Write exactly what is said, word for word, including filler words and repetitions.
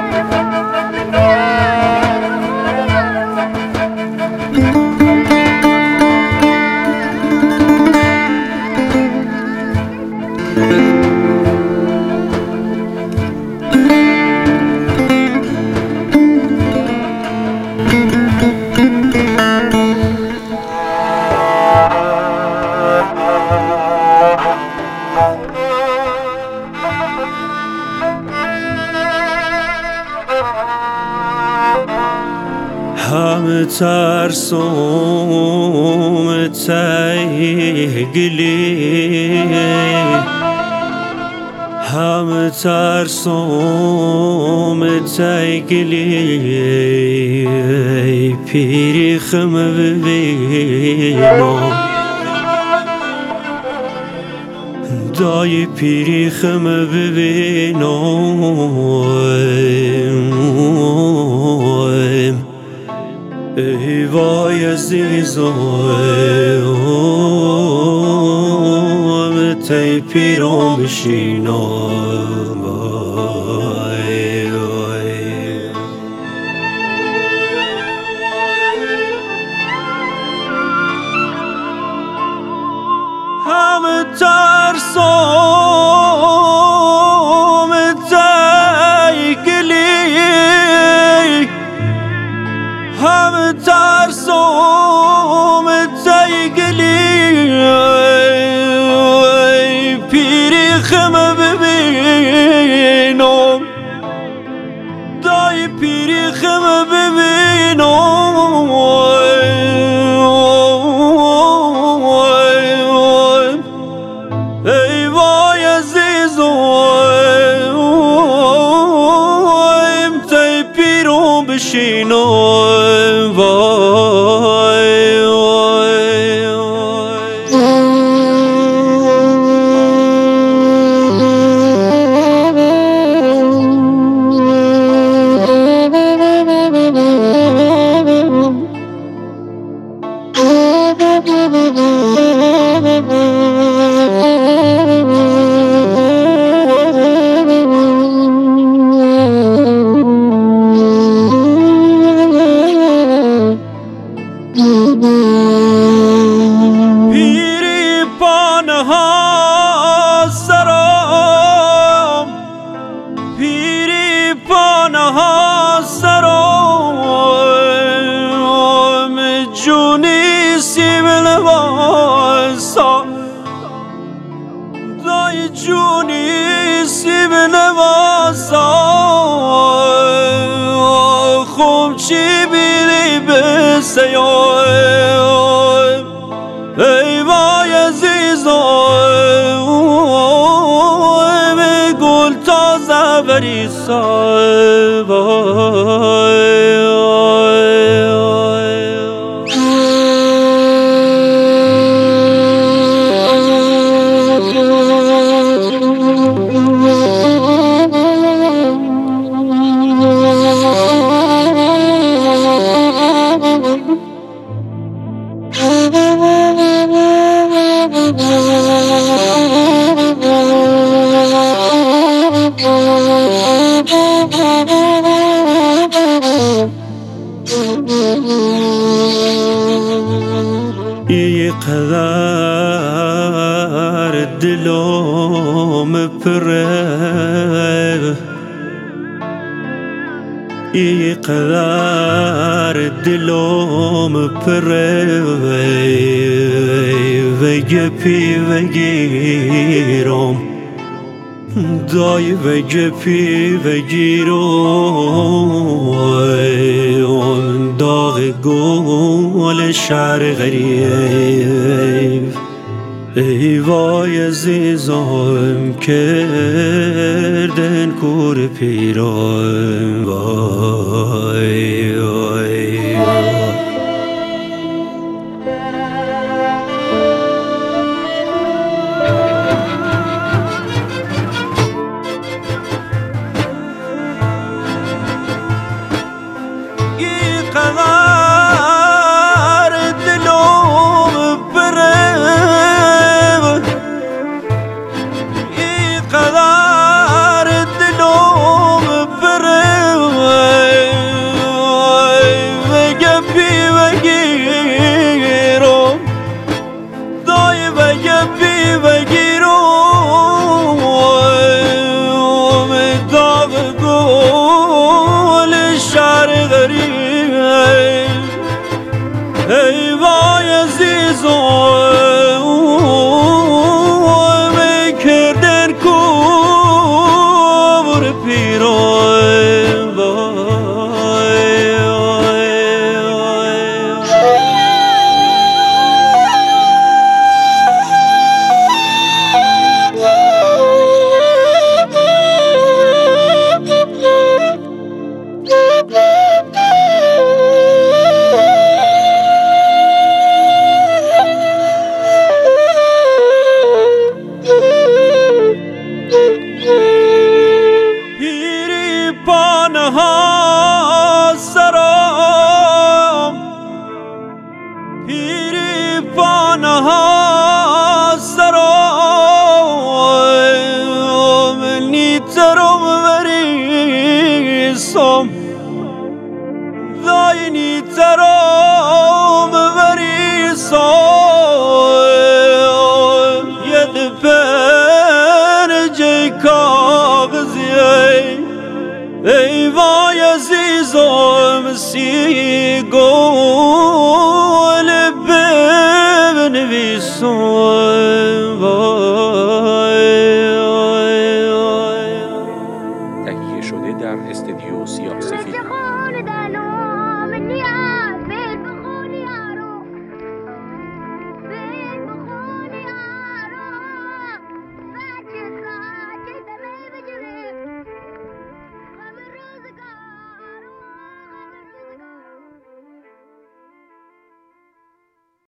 همه ترسوم تیگلی همه ترسوم تیگلی پیری خم ببینم دای پیری خم ببینم ای وای عزیزم تی پیرم بشینم وای وای همه ترسوم تیگلی همه ترسوم تیگلی پیری خم ببینم دای پیری خم ببینم ای وای عزیزم تی پیرم بشینم وای وای پیری پانها سرام پیری پانها سرام جونی سیب لباسا دای جونی سیب لباسا خوب چی بیری بسیار ای وای عزیزم گل تازه بریسا وای ای قدر دلم پره ای قدر دلم پره و گپی و گیرم دای و گپی و گیرم داغ گل شهر غریب ای وای عزیزم کردن کور پیرم وای وای قدر دلم بره ای وای عزیزم ای کردن کور پیران وای ها سرام پیری پانها سرام نیترم وریسم دای نیترم وریسم ید پنجه کاغذی ای وای عزیزم سی گل بنویسم تهیه شده در استودیو سیاه سفید.